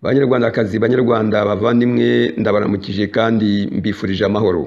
Banyarwandakazi, Banyarwanda bavandimwe, ndabaramukije kandi mbifurije amahoro.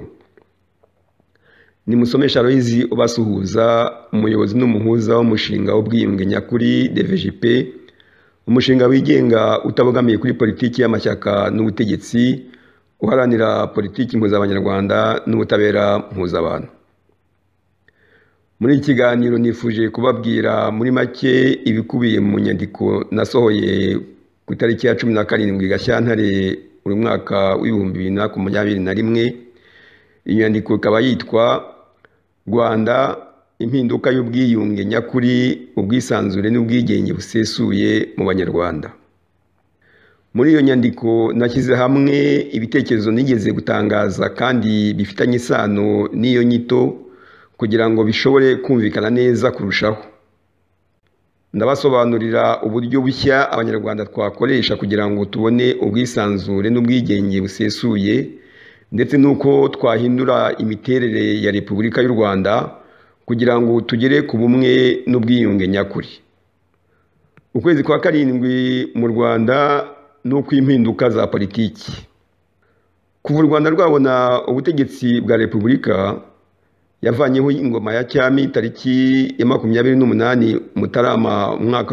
Ni Musomesha Aloyizi ubasuhuza, umuyobozi n'umuhuza w'umushinga w'ubwiyunge nyakuri DVJP, umushinga wigenga utabogamiye kuri politiki y'amashyaka n'ubutegetsi, uharanira politiki mpuzabanyarwanda n'ubutabera mpuzabantu. Muri iki kiganiro nifuje kubabwira muri make ibikubiye mu nyandiko nasohoye ku itariki ya 17 Gashyantare buri mwaka w'2021. Iyi nyandiko ikaba yitwa Rwanda, impinduka y'ubwiyunge nyakuri, ubwisanzure n'ubwigenge busesuye mu Banyarwanda. Muri iyo nyandiko nashyize hamwe ibitekerezo nigeze gutangaza kandi bifitanye isano n'iyo nyito kugira ngo bishobore kumvikana neza kurushaho. Ndabasobanurira uburyo bushya Abanyarwanda twakoresha kugira ngo tubone ubwisanzure n'ubwigenge busesuye, ndetse nuko twahindura imiterere ya Repubulika y'u Rwanda kugira ngo tugere ku bumwe n'ubwiyunge nyakuri. Ukwezi kwa karindwi mu Rwanda nuko impinduka za politiki. Kuva u Rwanda rwabona ubutegetsi bwa Repubulika, yavanyeho ingoma ya cyami tariki ya 28 Mutarama umwaka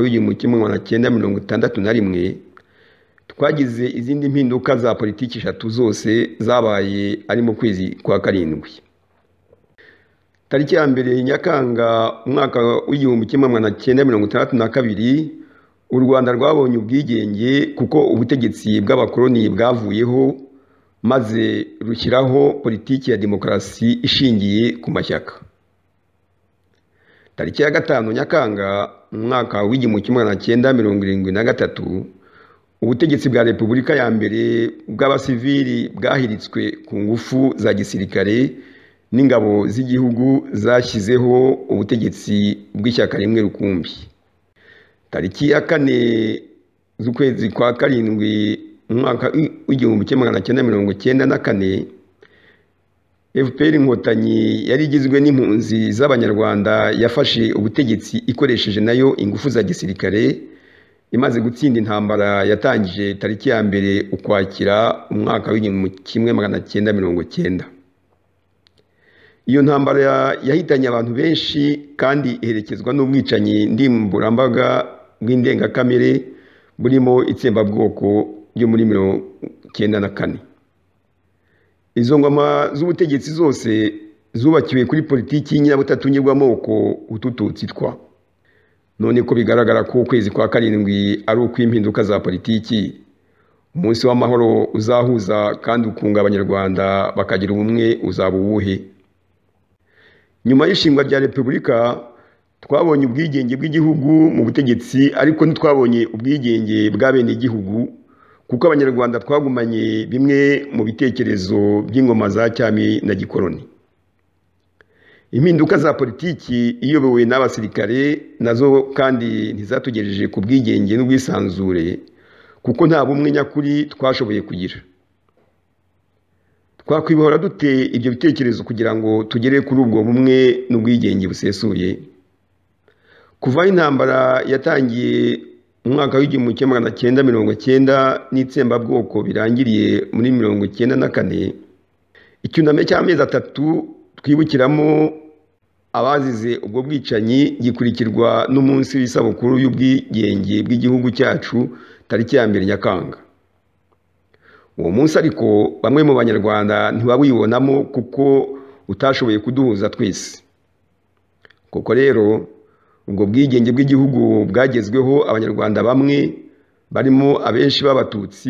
w'1961. Twagize izindi mpinduka za politiki 3 zose zabaye ari mu kwezi kwa karindwi. Tariki ya 1 Nyakanga umwaka w'1962 u Rwanda rwabonye ubwigenge kuko ubutegetsi bw'abakoloni bwavuyeho, maze rushyiraho politiki ya demokarasi ishingiye ku mashyaka. Tariki ya 5 Nyakanga umwaka w'1973 ubutegetsi bwa Repubulika ya mbere bw'abasivili bwahiritswe ku ngufu za gisirikare n'ingabo z'igihugu zashyizeho ubutegetsi bw'ishyaka rimwe rukumbi. Tariki ya 4 z'ukwezi kwa karindwi umwaka w'1994 FPR Inkotanyi yari igizwe n'impunzi z'Abanyarwanda yafashe ubutegetsi ikoresheje nayo ingufu za gisirikare, imaze gutsinda intambara yatangije tariki ya 1 Ukwakira umwaka w'1990. Iyo ntambara yahitanye abantu benshi kandi iherekezwa n'ubwicanyi ndimburambaga bw'indengakamere burimo itsembabwoko ryo muri 1994. Izo ngoma z'ubutegetsi zose zubakiwe kuri politiki y'inyabutatu nyirwamoko utututsi twa. None ko bigaragara ko ukwezi kwa karindwi ari ukw'impinduka za politiki, umunsi w'amahoro uzahuza kandi ukunga Abanyarwanda bakagira ubumwe uzaba uwuhe? Nyuma y'ishingwa rya Repubulika twabonye ubwigenge bw'igihugu mu butegetsi, ariko ntitwabonye ubwigenge bw'abene igihugu, kuko Abanyarwanda twagumanye bimwe mu bitekerezo by'ingoma za cyami na gikoloni. Impinduka za politiki iyobowe n'abasirikare nazo kandi ntizatugejeje ku bwigenge n'ubwisanzure, kuko nta bumwe nyakuri twashoboye kugira. Twakwibohora dute ibyo bitekerezo kugira ngo tugere kuri ubwo bumwe n'ubwigenge busesuye? Kuva intambara yatangiye umwaka w'1990 n'itsembabwoko birangiriye muri 1994, icyunamo cy'amezi 3 twibukiramo abazize ubwo bwicanyi gikurikirwa n'umunsi w'isabukuru y'ubwigenge bw'igihugu cyacu tariki ya 1 Nyakanga. Uwo munsi ariko bamwe mu Banyarwanda ntibawibonamo kuko utashoboye kuduhuza twese. Koko rero ubwo bwigenge bw'igihugu bwagezweho Abanyarwanda bamwe barimo abenshi b'Abatutsi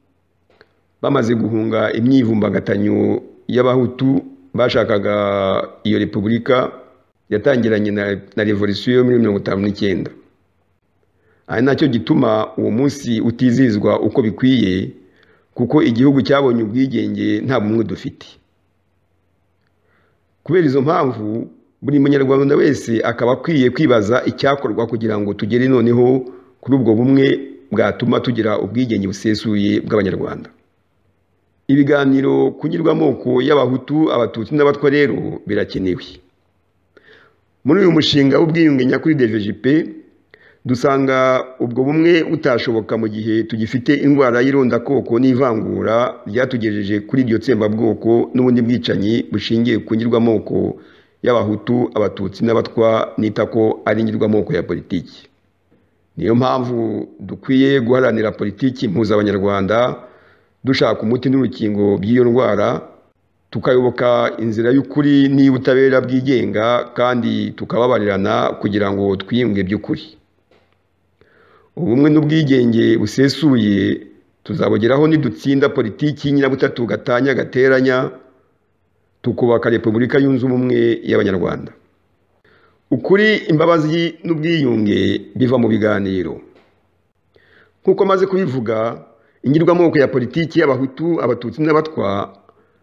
bamaze guhunga imyivumbagatanyo y'Abahutu bashakaga iyo Repubulika yatangiranye na revolution yo muri 1959. Ari nacyo gituma uwo munsi utizizwa uko bikwiye, kuko igihugu cyabonye ubwigenge nta bumwe dufite. Kubera izo mpamvu buri munyarwanda wese akaba akwiye kwibaza icyakorwa kugira ngo tugere noneho kuri ubwo bumwe bwatuma tugira ubwigenge busesuye bw'Abanyarwanda. Ibiganiro kunyirwamoko y'Abahutu, Abatutsi n'Abatwa rero birakenewe. Muri uyu mushinga w'ubwiyunge nyakuri DVJP dusanga ubwo bumwe butashoboka mu gihe tugifite indwara y'irondakoko n'ivangura ryatugejeje kuri iryo tsembabwoko n'ubundi bwicanyi bushingiye ku ngirwamoko y'abahutu, abatutsi n'abatwa nita ko ari ingirwamoko ya politiki. Niyo mpamvu dukwiye guharanira politiki mpuzabanyarwanda dushaka umuti n'urukingo by'iyo ndwara, tukayoboka inzira y'ukuri n'iy'ubutabera bwigenga kandi tukababarirana kugira ngo twiyunge by'ukuri. Ubumwe n'ubwigenge busesuye tuzabugeraho nidutsinda politiki y'inyirabutatu gatanya gateranya, tukubaka Repubulika yunze ubumwe y'Abanyarwanda. Ukuri, imbabazi n'ubwiyunge biva mu biganiro. Nk'uko maze kubivuga, ingirwamoko ya politiki y'abahutu, abatutsi n'abatwa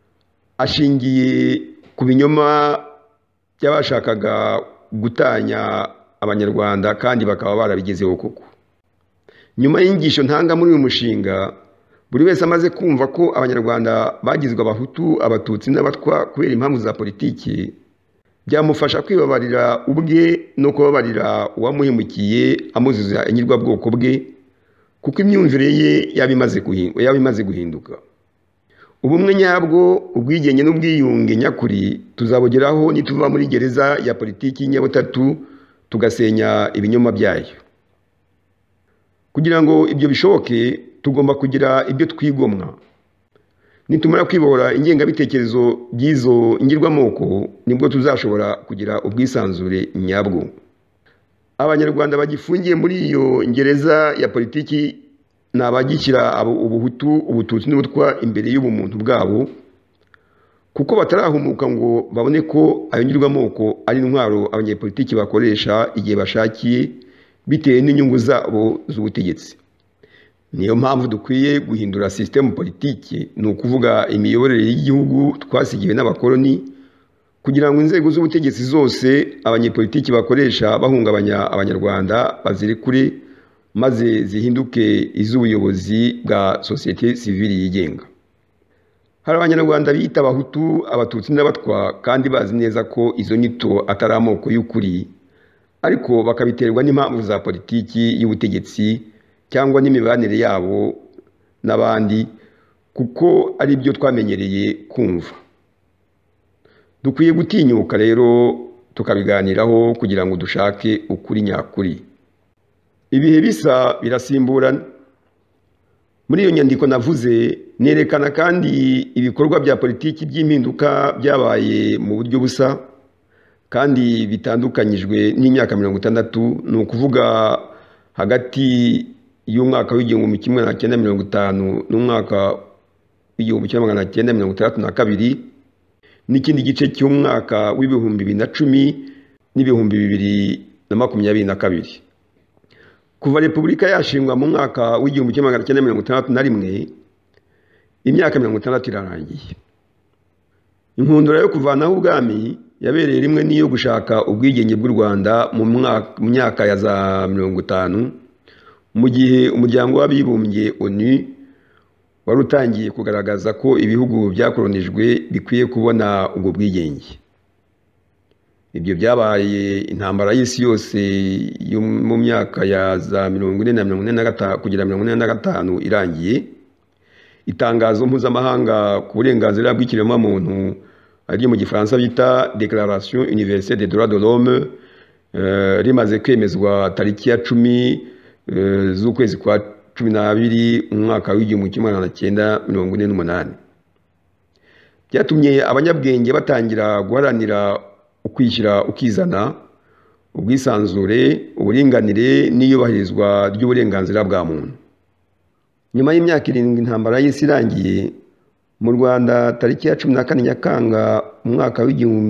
ashingiye ku binyoma by'abashakaga gutanya Abanyarwanda kandi bakaba barabigezeho koko. Nyuma y'inyigisho ntanga muri uyu mushinga, buri wese amaze kumva ko Abanyarwanda bagizwe abahutu, abatutsi n'abatwa kubera impamvu za politiki, byamufasha kwibabarira ubwe no kubabarira uwamuhemukiye amuziza ingirwabwoko bwe, kuko imyumvire ye yaba imaze guhinduka. Ubumwe nyabwo, ubwigenge n'ubwiyunge nyakuri tuzabugeraho nituva muri gereza ya politiki y'inyabutatu tugasenya ibinyoma byayo. Kugira ngo ibyo bishoboke, tugomba kugira ibyo twigomwa. Nitumara kwibohora ingengabitekerezo by'izo ngirwamoko, nibwo tuzashobora kugira ubwisanzure nyabwo. Abanyarwanda bagifungiye muri iyo gereza ya politiki ni abagishyira ubuhutu, ubututsi n'ubutwa imbere y'ubumuntu bwabo, kuko batarahumuka ngo babone ko ayo ngirwamoko ari intwaro abanyepolitiki bakoresha igihe bashakiye bitewe n'inyungu zabo z'ubutegetsi. Niyo mpamvu dukwiye guhindura system politiki, ni ukuvuga imiyoborere y'igihugu twasigiwe n'abakoloni, kugira ngo inzego z'ubutegetsi zose abanyepolitiki bakoresha bahungabanya Abanyarwanda bazirekure, maze zihinduke iz'ubuyobozi bwa sosiyete sivili yigenga. Hari Abanyarwanda biyita abahutu, abatutsi n'abatwa kandi bazi neza ko izo nyito atari amoko y'ukuri, ariko bakabiterwa n'impamvu za politiki y'ubutegetsi cyangwa n'imibanire yabo n'abandi, kuko ari byo twamenyereye kumva. Dukwiye gutinyuka rero tukabiganiraho kugira ngo dushake ukuri nyakuri. Ibihe bisa birasimburana. Muri iyo nyandiko navuze, nerekana kandi ibikorwa bya politiki by'impinduka byabaye mu buryo busa kandi bitandukanyijwe n'imyaka 60, ni ukuvuga hagati y'umwaka w'1950 n'umwaka w'1962 n'ikindi gice cy'umwaka w'2010 n'2022. Kuva Repubulika yashingwa mu mwaka w'1961, imyaka 60 irarangiye. Inkundura yo kuvanaho ubwami yabereye rimwe n'iyo gushaka ubwigenge bw'u Rwanda mu myaka ya za 50, mu gihe umuryango w'abibumbye ONU wari utangiye kugaragaza ko ibihugu byakolonijwe bikwiye kubona ubwo bwigenge. Ibyo byabaye intambara y'isi yose yo mu myaka ya za 40 na 45 kugera 45 irangiye. Itangazo mpuzamahanga ku burenganzira bw'ikiremwamuntu ari mu Gifaransa bita Déclaration universelle des droits de l'homme rimaze kwemezwa tariki ya 10 z'ukwezi kwa 12 umwaka w'1948. Byatumye abanyabwenge batangira guharanira ukwishyira ukizana, ubwisanzure, uburinganire n'iyubahirizwa ry'uburenganzira bwa muntu. Nyuma y'imyaka 7 intambara y'isi irangiye, mu Rwanda tariki ya 14 Nyakanga umwaka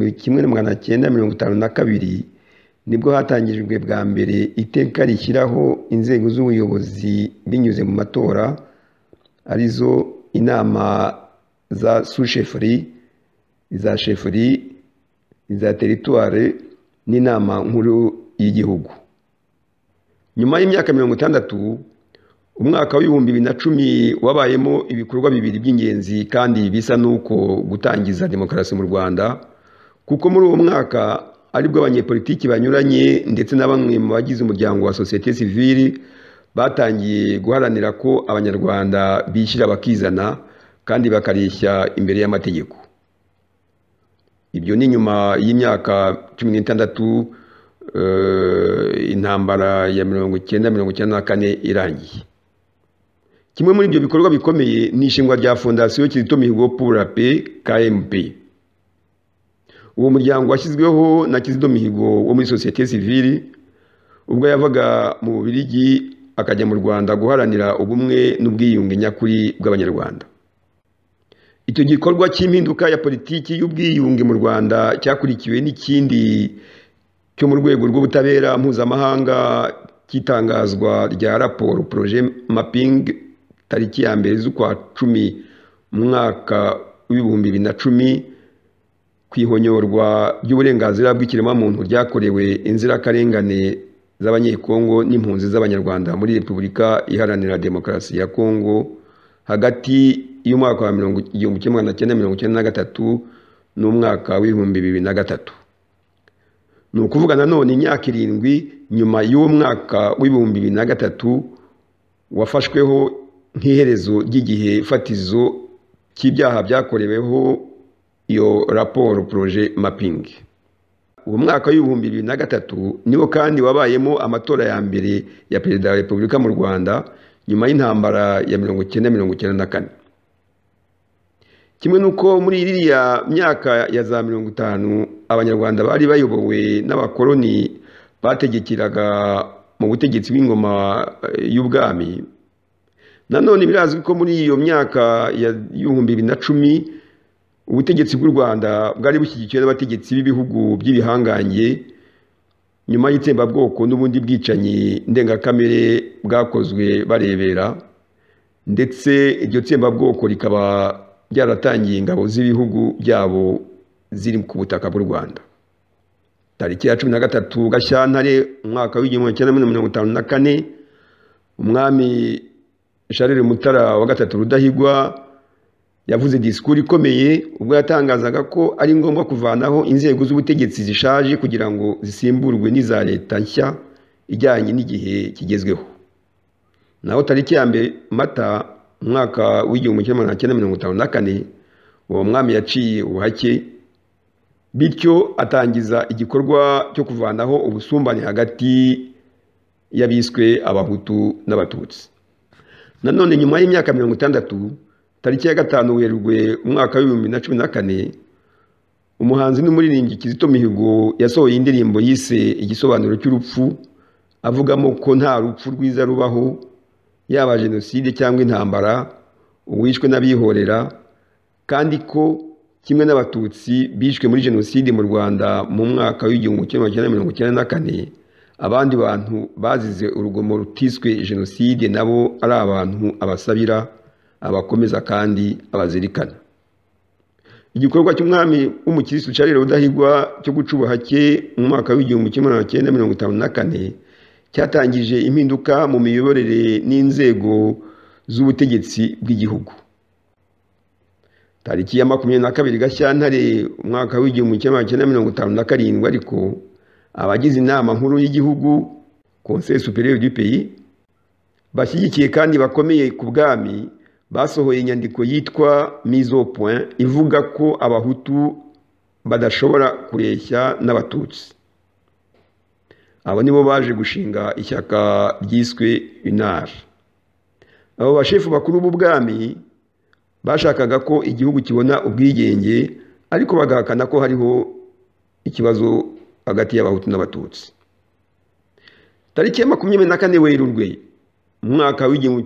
w'1952 nibwo hatangijwe bwa mbere iteka rishyiraho inzego z'ubuyobozi binyuze mu matora, arizo inama za sous-chefferie, iza chefferie, iza territoire n'inama nkuru y'igihugu. Nyuma y'imyaka 60, umwaka w'2010 wabayemo ibikorwa bibiri by'ingenzi kandi bisa nuko gutangiza demokarasi mu Rwanda, kuko muri uwo mwaka aribwo abanyepolitiki banyuranye ndetse na bamwe mu bagize umuryango wa sosiyete sivile batangiye guharanira ko abanyarwanda bishyira bakizana kandi bakareshya imbere y'amategeko. Ibyo ni nyuma y'imyaka 16 intambara ya 1994 irangiye. Kimwe muri ibyo bikorwa bikomeye ni ishingwa rya Fondation Kizito Mihigo pour la paix KMP. Uwo muryango washyizweho na Kizito Mihigo wo muri sosiyete sivile ubwo yavaga mu Bubiligi akajya mu Rwanda guharanira ubumwe n'ubwiyunge nyakuri bw'abanyarwanda. Icyo gikorwa cy'impinduka ya politiki y'ubwiyunge mu Rwanda cyakurikiwe n'ikindi cyo mu rwego rw'ubutabera mpuzamahanga cy'itangazwa rya raporo projet mapping tariki ya 1 z'ukwa 10 mu mwaka w'2010 kwihonyorwa ry'uburenganzira bw'ikiremwamuntu ryakorewe inzirakarengane z'abanyekongo n'impunzi z'abanyarwanda muri Repubulika Iharanira Demokarasi ya Kongo hagati y'umwaka wa 1993 n'umwaka w'2003. Ni ukuvuga nanone imyaka 7 nyuma y'uwo mwaka w'2003 wafashweho nk'iherezo ry'igihe fatizo cy'ibyaha byakoreweho iyo raporo projet mapping. Uwo mwaka w'2003 niwo kandi wabayemo amatora ya mbere ya Perezida wa Repubulika mu Rwanda nyuma y'intambara ya 1994. Kimwe nuko muri iriya myaka ya za 50 abanyarwanda bari bayobowe n'abakoloni bategekeraga mu butegetsi bw'ingoma y'ubwami. Nanone birazwi ko muri iyo myaka ya 2010 ubutegetsi bw'u Rwanda bwari bushyigikiwe n'abategetsi b'ibihugu by'ibihangange nyuma y'itsembabwoko n'ubundi bwicanyi ndengakamere bwakozwe barebera, ndetse iryo tsembabwoko rikaba byaratangiye ingabo z'ibihugu byabo ziri ku butaka bw'u Rwanda. Tariki ya 13 Gashyantare umwaka w'1954 umwami Charles Mutara wa gatatu Rudahigwa yavuze disikuru ikomeye ubwo yatangazaga ko ari ngombwa kuvanaho inzego z'ubutegetsi zishaje kugira ngo zisimburwe n'iza leta nshya ijyanye n'igihe kigezweho. Naho tariki ya 2 Mata umwaka w'1954 uwo mwami yaciye ubuhake, bityo atangiza igikorwa cyo kuvanaho ubusumbane hagati y'abiswe abahutu n'abatutsi. Nanone nyuma y'imyaka 60 tariki ya 5 Werurwe umwaka w'2014 umuhanzi n'umuririmbyi Kizito Mihigo yasohoye indirimbo yise Igisobanuro cy'urupfu, avugamo ko nta rupfu rwiza rubaho, yaba jenoside cyangwa intambara, uwishwe n'abihorera, kandi ko kimwe n'abatutsi bishwe muri jenoside mu Rwanda mu mwaka w'1994 abandi bantu bazize urugomo rutiswe jenoside nabo ari abantu abasabira, abakomeza kandi abazirikana. Igikorwa cy'umwami w'umukirisitu Charles Rudahigwa cyo guca ubuhake mu mwaka w'1954 cyatangije impinduka mu miyoborere n'inzego z'ubutegetsi bw'igihugu. Tariki ya 22 Gashyantare umwaka w'1957 ariko abagize inama nkuru y'igihugu Conseil supérieur du pays bashyigikiye kandi bakomeye ku bwami basohoye inyandiko yitwa mise au point ivuga ko abahutu badashobora kureshya n'abatutsi. Abo nibo baje gushinga ishyaka ryiswe UNAR. Abo bashefu bakuru b'ubwami bashakaga ko igihugu kibona ubwigenge, ariko bagahakana ko hariho ikibazo hagati y'abahutu n'abatutsi. Tariki ya 24 Werurwe umwaka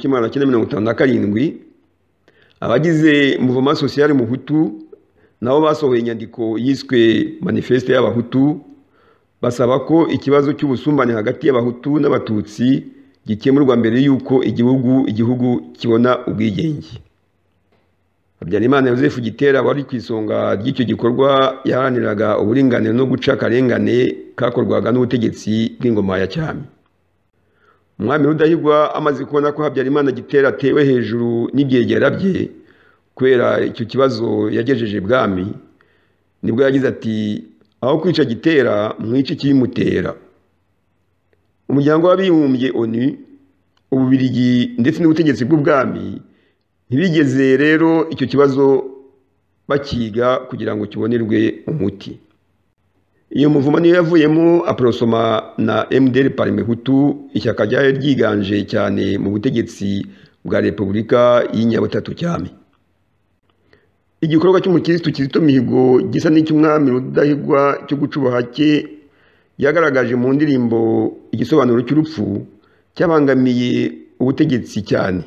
w'1957 abagize mouvement social Muhutu nabo basohoye inyandiko yiswe manifeste y'abahutu basaba ko ikibazo cy'ubusumbane hagati y'abahutu n'abatutsi gikemurwa mbere y'uko igihugu kibona ubwigenge. Habyarimana Joseph Gitera wari ku isonga ry'icyo gikorwa yaharaniraga uburinganire no guca akarengane kakorwaga n'ubutegetsi bw'ingoma ya cyami. Umwami Rudahigwa amaze kubona ko Habyarimana Gitera atewe hejuru n'ibyegera bye kubera icyo kibazo yagejeje bwami, nibwo yagize ati aho kwica gitera mwica ikibimutera. Umuryango w'abibumbye ONU, Ububiligi ndetse n'ubutegetsi bw'ubwami ntibigeze rero icyo kibazo bakiga kugira ngo kibonerwe umuti. Iyo muvumo niyo yavuyemo Aprosoma na MDR Parmehutu, ishyaka ryari ryiganje cyane mu butegetsi bwa Repubulika y'inyabutatu cyami. Igikorwa cy'umukirisitu Kizito Mihigo gisa n'icy'umwami Rudahigwa cyo guca ubuhake yagaragaje mu ndirimbo igisobanuro cy'urupfu cyabangamiye ubutegetsi cyane.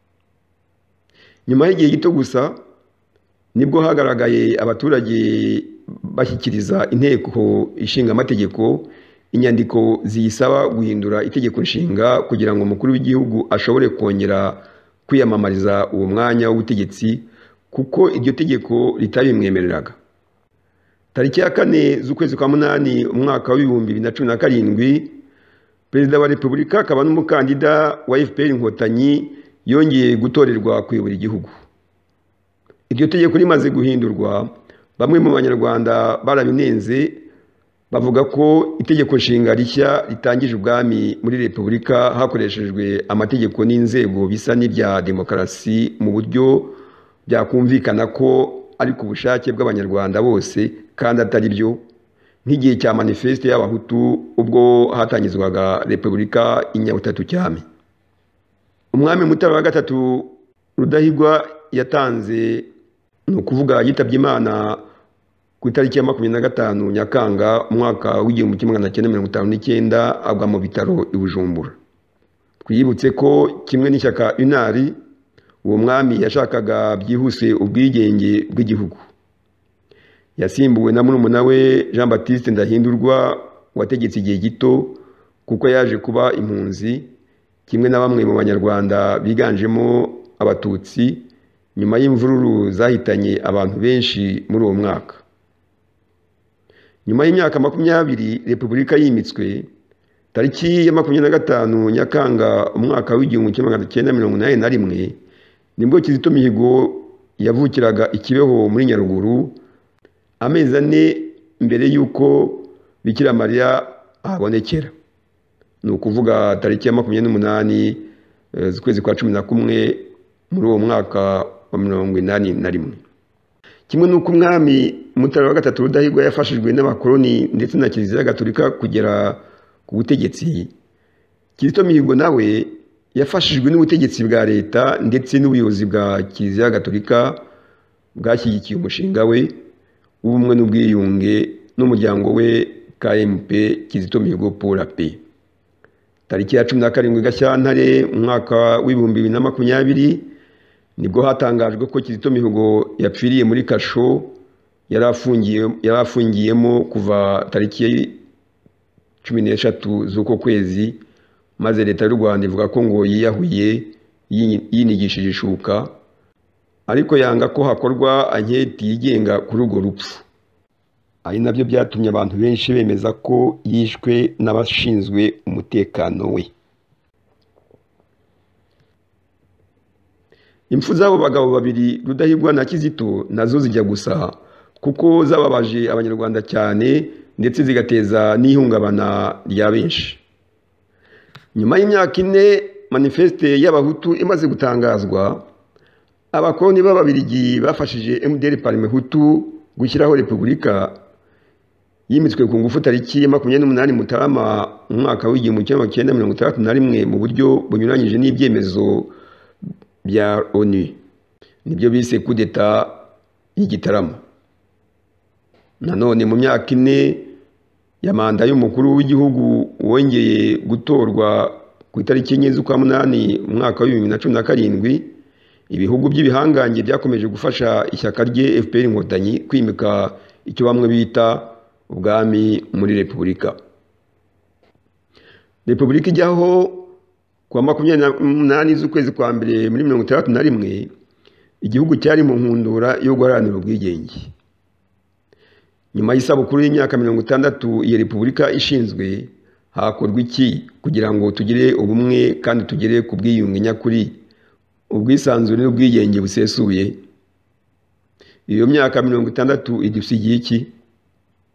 Nyuma y'igihe gito gusa nibwo hagaragaye abaturage bashyikiriza inteko ishinga amategeko inyandiko ziyisaba guhindura itegeko nshinga kugira ngo umukuru w'igihugu ashobore kongera kwiyamamariza uwo mwanya w'ubutegetsi, kuko iryo tegeko ritabimwemereraga. Tariki ya 4 z'ukwezi kwa munani umwaka wa 2017, Perezida wa Repubulika akaba n'umukandida wa FPR Inkotanyi yongeye gutorerwa kuyobora igihugu. Iryo tegeko rimaze guhindurwa, bamwe mu banyarwanda barabinenze bavuga ko itegeko nshinga rishya ritangije ubwami muri Repubulika hakoreshejwe amategeko n'inzego bisa n'ibya demokarasi mu buryo byakumvikana ko ari ku bushake bw'abanyarwanda bose kandi atari byo, nk'igihe cya manifeste y'abahutu ubwo hatangizwaga Repubulika y'inyabutatu cyami. Umwami Mutara wa gatatu Rudahigwa yatanze, ni ukuvuga yitabye Imana ku itariki ya 25 Nyakanga umwaka w'1959, agwa mu bitaro i Bujumbura. Twibutse ko kimwe n'ishyaka UNAR, uwo mwami yashakaga byihuse ubwigenge bw'igihugu. Yasimbuwe na murumuna we Jean Baptiste Ndahindurwa wategetse igihe gito kuko yaje kuba impunzi, kimwe na bamwe mu banyarwanda biganjemo abatutsi, nyuma y'imvururu zahitanye abantu benshi muri uwo mwaka. Nyuma y'imyaka 20 Repubulika yimitswe, tariki ya 25 Nyakanga umwaka w'1981 nibwo Kizito Mihigo yavukiraga ikibeho muri Nyaruguru, amezi 4 mbere y'uko Bikira Mariya abonekera. Ni ukuvuga tariki ya 28 z'ukwezi kwa 11 muri uwo mwaka wa 1981. Kimwe n'uko umwami Mutara wa gatatu Rudahigwa yafashijwe n'abakoloni ndetse na Kiliziya Gatolika kugera ku butegetsi, Kizito Mihigo nawe yafashijwe n'ubutegetsi bwa leta ndetse n'ubuyobozi bwa Kiliziya Gatolika bwashyigikiye umushinga we w'ubumwe n'ubwiyunge n'umuryango we KMP Kizito Mihigo pour la paix. Tariki ya 17 Gashyantare umwaka w'2020 nibwo hatangajwe ko Kizito Mihigo yapfiriye muri kasho yarafungiyemo kuva tariki 13 z'uko kwezi, maze leta y'u Rwanda ivuga ko ngo yiyahuye yinigishije ishuka, ariko yanga ko hakorwa anketi yigenga kuri urwo rupfu. Ari nabyo byatumye abantu benshi bemeza ko yishwe n'abashinzwe umutekano we. Impfu z'abo bagabo babiri Rudahigwa na Kizito nazo zijya gusa, kuko zababaje abanyarwanda cyane ndetse zigateza n'ihungabana rya benshi. Nyuma y'imyaka 4 manifeste y'abahutu imaze gutangazwa, abakoloni b'Ababiligi bafashije MDR Parmehutu gushyiraho Repubulika yimitswe ku ngufu tariki ya 28 Mutarama umwaka w'1961 mu buryo bunyuranyije n'ibyemezo bya ONU. Nibyo bise coup d'etat y'Igitarama. Nanone mu myaka 4 ya manda y'umukuru w'igihugu wongeye gutorwa ku itariki 4 z'ukwa munani umwaka wa 2017, ibihugu by'ibihangange byakomeje gufasha ishyaka rye FPR Inkotanyi kwimika icyo bamwe bita ubwami muri Repubulika. Repubulika ijyaho kwa 28 z'ukwezi kwa mbere muri 1961, igihugu cyari mu nkundura yo guharanira ubwigenge. Nyuma y'isabukuru y'imyaka 60 iyi Repubulika ishinzwe, hakorwa iki kugira ngo tugire ubumwe kandi tugere ku bwiyunge nyakuri, ubwisanzure n'ubwigenge busesuye? Iyo myaka 60 idusigiye iki?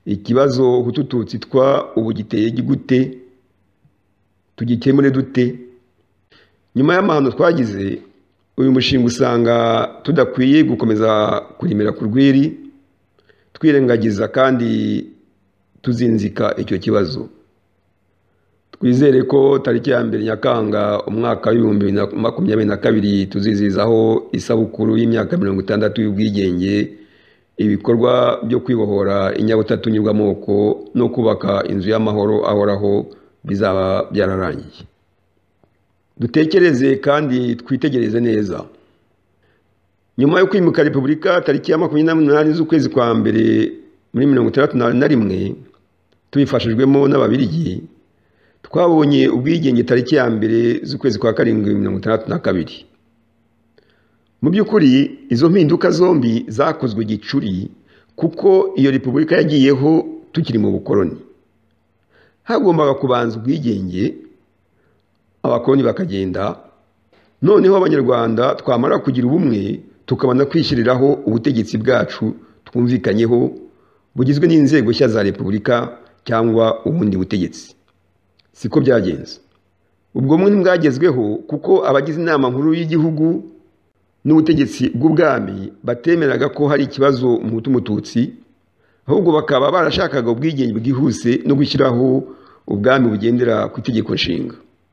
ikibazo Hutu Tutsi twa ubu giteye gute, tugikemure dute? Nyuma y'amahano twagize, uyu mushinga usanga tudakwiye gukomeza kurimira ku rwiri, twirengagiza kandi tuzinzika icyo kibazo. Twizere ko tariki ya 2 Nyakanga umwaka wa 2022 tuzizizaho isabukuru y'imyaka 60 y'ubwigenge, ibikorwa byo kwibohora inyabutatu nyirwamoko no kubaka inzu y'amahoro ahoraho bizaba byararangiye. Dutekereze kandi twitegereze neza. Nyuma yo kwimuka Repubulika tariki ya 28 z'ukwezi kwa mbere muri 1961 tubifashijwemo n'Ababiligi, twabonye ubwigenge tariki ya 2 z'ukwezi kwa karindwi 1962. Mu by'ukuri izo mpinduka zombi zakozwe gicuri kuko iyo Repubulika yagiyeho tukiri mu bukoloni. Hagombaga kubanza ubwigenge, abakoloni bakagenda, noneho abanyarwanda twamara kugira ubumwe tukabona kwishyiriraho ubutegetsi bwacu twumvikanyeho bugizwe n'inzego nshya za Repubulika cyangwa ubundi butegetsi. Siko byagenze. Ubwo bumwe bwagezweho kuko abagize inama nkuru y'igihugu n'ubutegetsi bw'ubwami batemeraga ko hari ikibazo Umuhutu Mututsi, ahubwo bakaba barashakaga ubwigenge bwihuse no gushyiraho ubwami bugendera ku itegeko nshinga.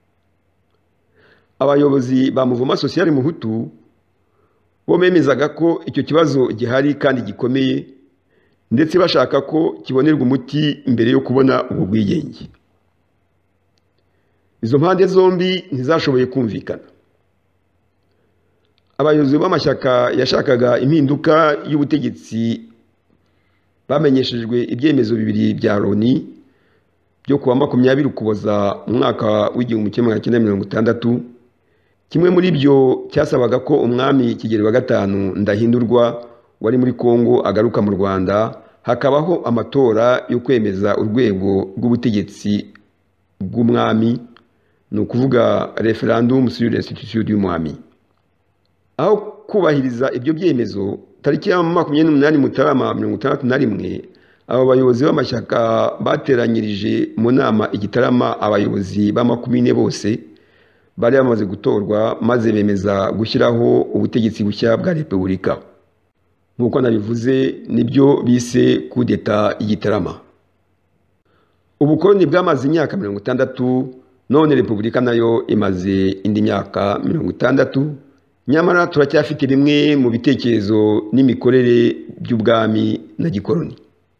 Abayobozi ba Mouvement Social Muhutu bo bemezaga ko icyo kibazo gihari kandi gikomeye, ndetse bashaka ko kibonerwa umuti mbere yo kubona ubwo bwigenge. Izo mpande zombi ntizashoboye kumvikana. Abayobozi b'amashyaka yashakaga impinduka y'ubutegetsi bamenyeshejwe ibyemezo bibiri bya Loni byo kuwa 20 Ukuboza mu mwaka w'1960. Kimwe muri byo cyasabaga ko umwami Kigeli wa gatanu Ndahindurwa wari muri Kongo agaruka mu Rwanda, hakabaho amatora yo kwemeza urwego rw'ubutegetsi bw'umwami, ni ukuvuga referendum sur l'institution du mwami. Aho kubahiriza ibyo byemezo, tariki ya 28 Mutarama 1961 abo bayobozi b'amashyaka bateranyirije mu nama igitarama abayobozi b'amakomine bose bari bamaze gutorwa, maze bemeza gushyiraho ubutegetsi bushya bwa Repubulika. Nk'uko nabivuze, nibyo bise coup d'etat igitarama. Ubukoloni bwamaze imyaka 60, none Repubulika nayo imaze indi myaka 60, nyamara turacyafite bimwe mu bitekerezo n'imikorere by'ubwami na gikoloni.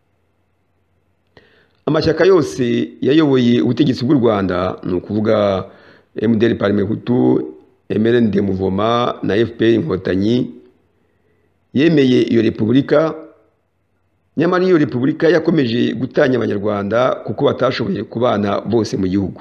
Amashyaka yose yayoboye ubutegetsi bw'u Rwanda, ni ukuvuga MDR Parme Hutu, MRND Muvoma na FPR Inkotanyi, yemeye iyo Repubulika. Nyamara iyo Repubulika yakomeje gutanya abanyarwanda kuko batashoboye kubana bose mu gihugu.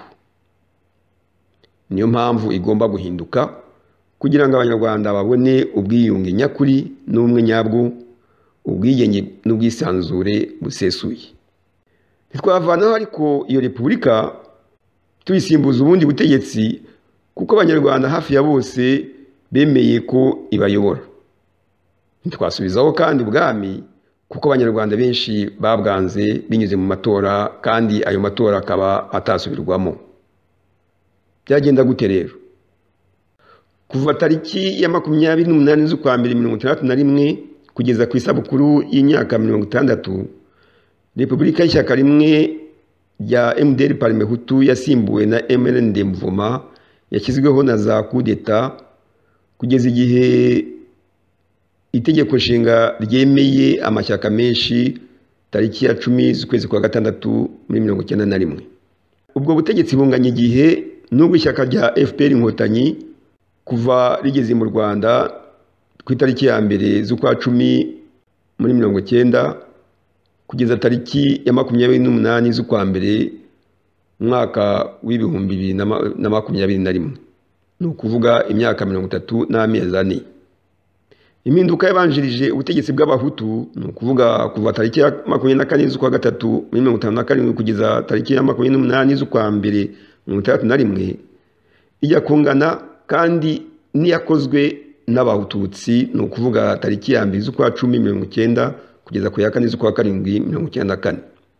Niyo mpamvu igomba guhinduka kugira ngo abanyarwanda babone ubwiyunge nyakuri n'ubumwe nyabwo, ubwigenge n'ubwisanzure busesuye. Ntitwavanaho ariko iyo Repubulika tuyisimbuza ubundi butegetsi kuko abanyarwanda hafi ya bose bemeye ko ibayobora. Ntitwasubizaho kandi ubwami kuko abanyarwanda benshi babwanze binyuze mu matora, kandi ayo matora akaba atasubirwamo. Byagenda gute rero? Kuva tariki ya 28 z'ukwa mbere 1961 kugeza ku isabukuru y'imyaka 60, Repubulika y'ishyaka rimwe rya MDR Parme Hutu yasimbuwe na MRND Muvoma yashyizweho na za coup d'etat kugeza igihe itegeko nshinga ryemeye amashyaka menshi tariki ya 10 z'ukwezi kwa gatandatu muri 1991. Ubwo butegetsi bunganya igihe n'ubwo ishyaka rya FPR Inkotanyi kuva rigeze mu Rwanda ku itariki ya 2 z'ukwa 10 muri 1990 kugeza tariki ya 28 z'ukwa mbere mwaka w'2021, ni ukuvuga imyaka 30 n'amezi ane. Impinduka yabanjirije ubutegetsi bw'abahutu, ni ukuvuga kuva tariki ya 24 z'ukwa gatatu muri 1957 kugeza tariki ya 28 z'ukwa mbere 1961, ijya kungana kandi niyakozwe n'abahututsi, ni ukuvuga tariki ya 2 z'ukwa 10 1990 kugeza ku ya 4 z'ukwa karindwi 1994.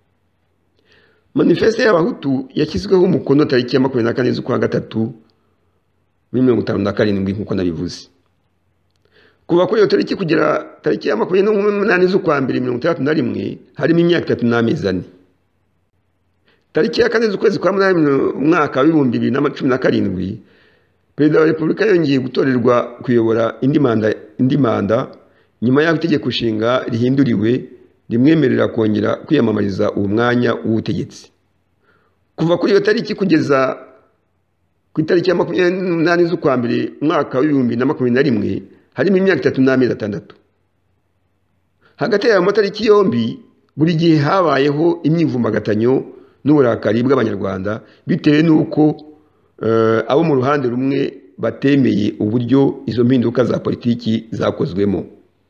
manifeste y'abahutu yashyizweho umukono tariki ya 24 z'ukwa gatatu muri 1957 nk'uko nabivuze. Kuva kuri iyo tariki kugera tariki ya 28 z'ukwa 1961 harimo imyaka 3 n'amezi 4. Tariki ya 4 z'ukwezi kwa 8 umwaka wa 2017 Perezida wa Repubulika yongeye gutorerwa kuyobora indi manda nyuma y'aho itegeko nshinga rihinduriwe rimwemerera kongera kwiyamamariza uwo mwanya w'ubutegetsi. Kuva kuri iyo tariki kugeza ku itariki ya 28 z'ukwa 2 umwaka wa 2021 harimo imyaka 3 n'amezi 6. Hagati y'ayo matariki yombi buri gihe habayeho imyivumbagatanyo n'uburakari bw'abanyarwanda bitewe n'uko abo mu ruhande rumwe batemeye uburyo izo mpinduka za politiki zakozwemo.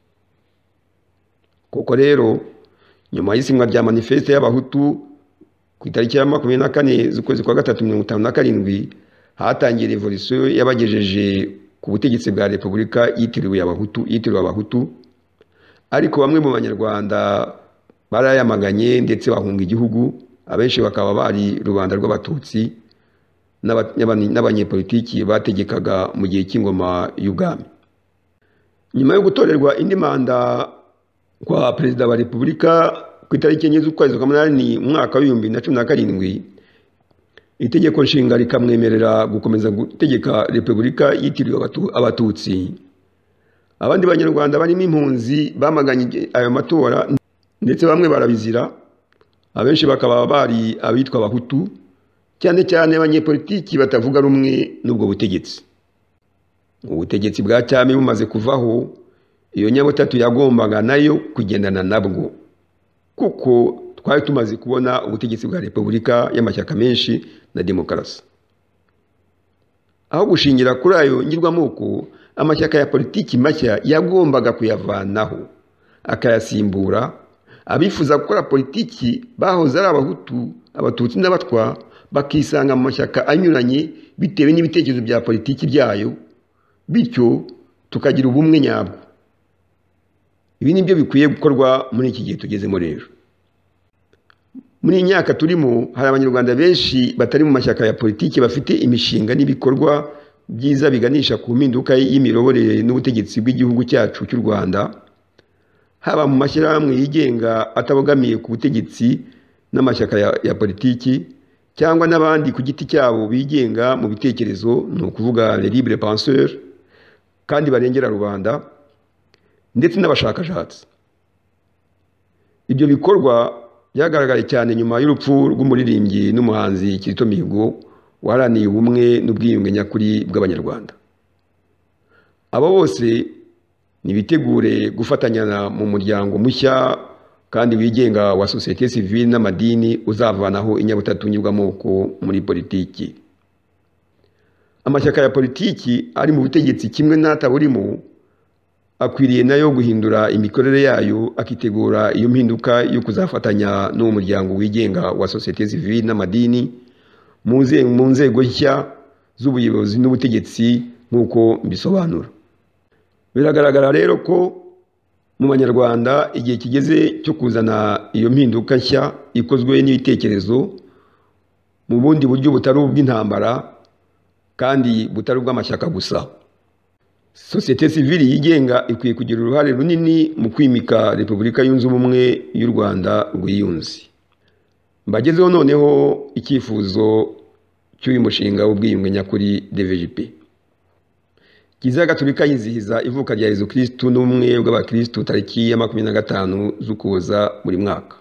Koko rero nyuma y'isinywa rya manifeste y'abahutu ku itariki ya 24 z'ukwezi kwa gatatu 1957 hatangiye revolution yabagejeje ku butegetsi bwa Repubulika yitiriwe abahutu, ariko bamwe mu banyarwanda barayamaganye ndetse bahunga igihugu, abenshi bakaba bari rubanda rw'abatutsi n'abanyepolitiki bategekaga mu gihe cy'ingoma y'ubwami. Nyuma yo gutorerwa indi manda kwa Perezida wa Repubulika ku itariki 4 z'ukwezi kwa 8 umwaka wa 2017 itegeko nshinga rikamwemerera gukomeza gutegeka Repubulika yitiriwe abatutsi. Abandi banyarwanda barimo impunzi bamaganye ayo matora ndetse bamwe barabizira, abenshi bakaba bari abitwa abahutu, cyane cyane abanyepolitiki batavuga rumwe n'ubwo butegetsi. Ubutegetsi bwa cyami bumaze kuvaho, iyo nyabutatu yagombaga nayo kugendana nabwo, kuko twari tumaze kubona ubutegetsi bwa Repubulika y'amashyaka menshi na demokarasi. Aho gushingira kuri ayo ngirwamoko, amashyaka ya politiki mashya yagombaga kuyavanaho akayasimbura. Abifuza gukora politiki bahoze ari abahutu, abatutsi n'abatwa bakisanga mu mashyaka anyuranye bitewe n'ibitekerezo bya politiki byayo, bityo tukagira ubumwe nyabwo. Ibi nibyo bikwiye gukorwa muri iki gihe tugezemo rero. Muri iyi myaka turimo hari abanyarwanda benshi batari mu mashyaka ya politiki bafite imishinga n'ibikorwa byiza biganisha ku mpinduka y'imiyoborere n'ubutegetsi bw'igihugu cyacu cy'u Rwanda, haba mu mashyirahamwe yigenga atabogamiye ku butegetsi n'amashyaka ya politiki, cyangwa n'abandi ku giti cyabo bigenga mu bitekerezo, ni ukuvuga les libres penseurs, kandi barengera rubanda, ndetse n'abashakashatsi. Ibyo bikorwa byagaragaye cyane nyuma y'urupfu rw'umuririmbyi n'umuhanzi Kizito Mihigo waharaniye ubumwe n'ubwiyunge nyakuri bw'abanyarwanda. Abo bose nibitegure gufatanya mu muryango mushya kandi wigenga wa société civile n'amadini uzavanaho inyabutatu nyirwamoko muri politiki. Amashyaka ya politiki ari mu butegetsi kimwe n'ataburimo akwiriye nayo guhindura imikorere yayo, akitegura iyo mpinduka yo kuzafatanya n'uwo muryango wigenga wa société civile n'amadini mu nzego nshya z'ubuyobozi n'ubutegetsi nk'uko mbisobanura. Biragaragara rero ko mu banyarwanda igihe kigeze cyo kuzana iyo mpinduka nshya ikozwe n'ibitekerezo mu bundi buryo butari ubw'intambara kandi butari ubw'amashyaka gusa. Société civile yigenga ikwiye kugira uruhare runini mu kwimika Repubulika yunze ubumwe y'u Rwanda rwiyunze. Mbagezeho noneho icyifuzo cy'uyu mushinga w'ubwiyunge nyakuri DVJP. Kiliziya Gatolika yizihiza ivuka rya Yezu Kristu n'ubumwe bw'abakristu tariki ya 25 z'Ukuboza buri mwaka.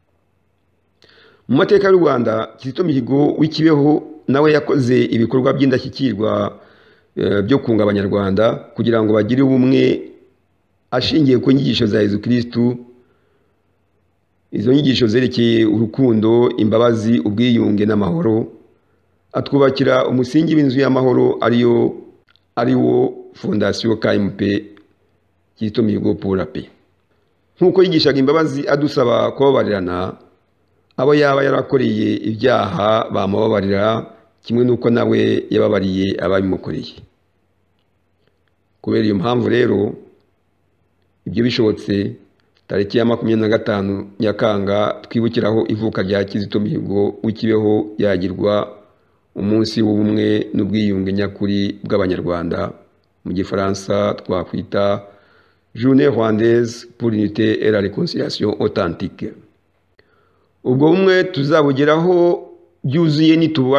Mu mateka y'u Rwanda, Kizito Mihigo w'ikibeho nawe yakoze ibikorwa by'indashyikirwa byo kunga abanyarwanda kugira ngo bagire ubumwe ashingiye ku nyigisho za Yezu Kristu. Izo nyigisho zerekeye urukundo, imbabazi, ubwiyunge n'amahoro, atwubakira umusingi w'inzu y'amahoro ariwo Fondation KMP Kizito Mihigo pour la paix. Nkuko yigishaga imbabazi adusaba kubabarirana abo yaba yarakoreye ibyaha bamubabarira, kimwe nuko nawe yababariye ababimukoreye. Kubera iyo mpamvu rero, ibyo bishobotse tariki ya 25 Nyakanga twibukiraho ivuka rya Kizito Mihigo w'ikibeho yagirwa umunsi w'ubumwe n'ubwiyunge nyakuri bw'abanyarwanda, mu gifaransa twakwita Journée rwandaise pour l'unité et la réconciliation authentique. Ubwo bumwe tuzabugeraho byuzuye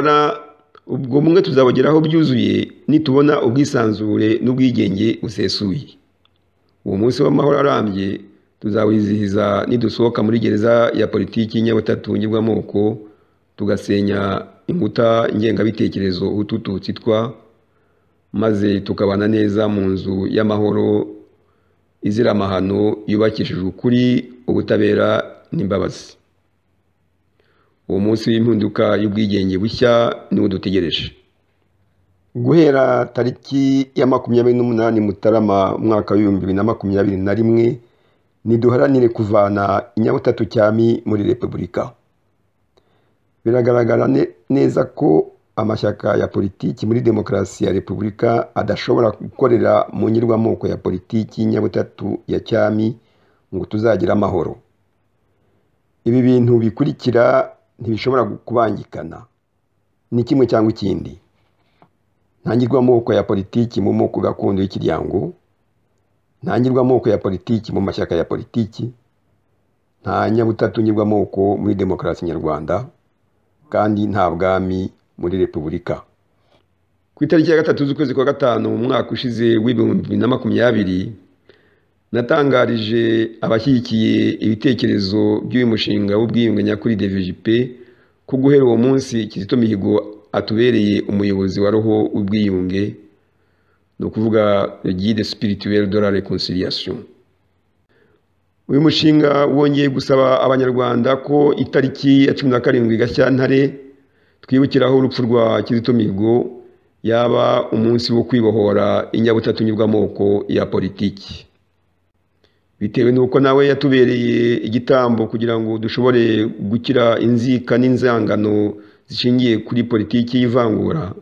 nitubona ubwisanzure n'ubwigenge busesuye. Uwo munsi w'amahoro arambye tuzawizihiza nidusohoka muri gereza ya politiki Nyabutatu ngirwamoko, tugasenya inkuta ngengabitekerezo utututsi twa, maze tukabana neza mu nzu y'amahoro izira amahano yubakishije ukuri, ubutabera n'imbabazi. Uwo munsi w'impinduka y'ubwigenge bushya niwo dutegereje. Guhera tariki ya 28 Mutarama mwaka wa 2021 niduharanire kuvana Inyabutatu cyami muri Repubulika. Biragaragara neza ko amashyaka ya politiki muri demokarasi ya Repubulika adashobora gukorera mu nyirwamoko ya politiki Nyabutatu ya cyami ngo tuzagira amahoro. Ibi bintu bikurikira ntibishobora kubangikana, ni kimwe cyangwa ikindi. Ntangirwamoko ya politiki mu moko gakondo y'ikiryango, ntangirwamoko ya politiki mu mashyaka ya politiki, nta Nyabutatu ngirwamoko muri demokarasi nyarwanda, kandi nta bwami muri Repubulika. Ku itariki ya 3 z'ukwezi kwa gatanu mu mwaka ushize w'2020 natangarije abashyigikiye ibitekerezo by'uyu mushinga w'ubwiyunge nyakuri DVJP ko guhera uwo munsi Kizito Mihigo atubereye umuyobozi wa roho w'ubwiyunge, no kuvuga le guide spirituel de la réconciliation. Uyu mushinga wongeye gusaba abanyarwanda ko itariki ya 17 Gashyantare twibukiraho urupfu rwa Kizito Mihigo yaba umunsi wo kwibohora Inyabutatu ngirwamoko ya politiki. Bitewe nuko nawe yatubereye igitambo kugira ngo dushobore gukira inzika n'inzangano zishingiye kuri politiki y'ivangura,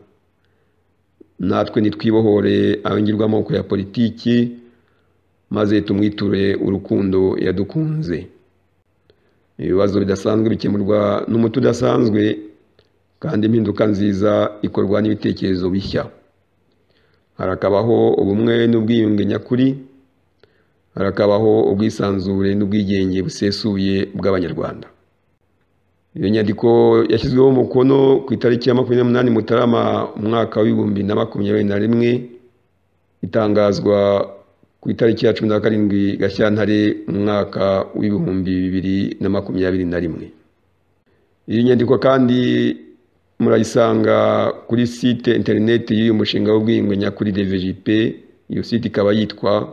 natwe nitwibohore abangirwamoko ya politiki maze tumwiture urukundo yadukunze. Ibibazo bidasanzwe bikemurwa n'umuti udasanzwe, kandi impinduka nziza ikorwa n'ibitekerezo bishya. Harakabaho ubumwe n'ubwiyunge nyakuri, harakabaho ubwisanzure n'ubwigenge busesuye bw'abanyarwanda. Iyo nyandiko yashyizweho umukono ku itariki ya 28 Mutarama umwaka wa 2021, itangazwa ku itariki ya 17 Gashyantare umwaka wa 2021. Iyi nyandiko kandi murayisanga kuri site internet y'uyu mushinga w'ubwiyunge nyakuri DVJP. Iyo site ikaba yitwa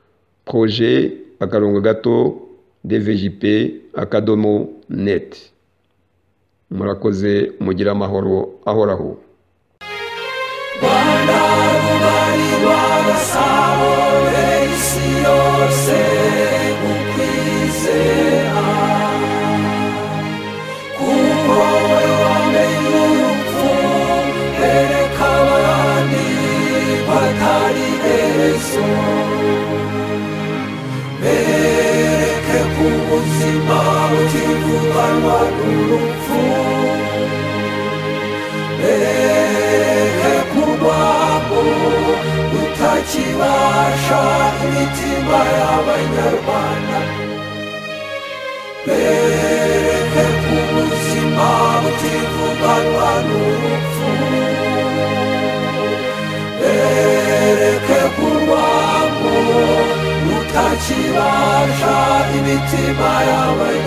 projet_dvjp.net. Murakoze, mugira amahoro ahoraho. Rwanda rugari rw'abasabo b'isi yose ukwizera, kuko wamenye urupfu, bereka abandi batari bezo, bereke ku buzima butivuganwa n'urupfu, bereke ku rwabo rutakibasha imitima y'abanyarwanda, bereke ku buzima butivuganwa n'urupfu, bereke ku rwabo rutakibasha imitima y'abanyarwanda.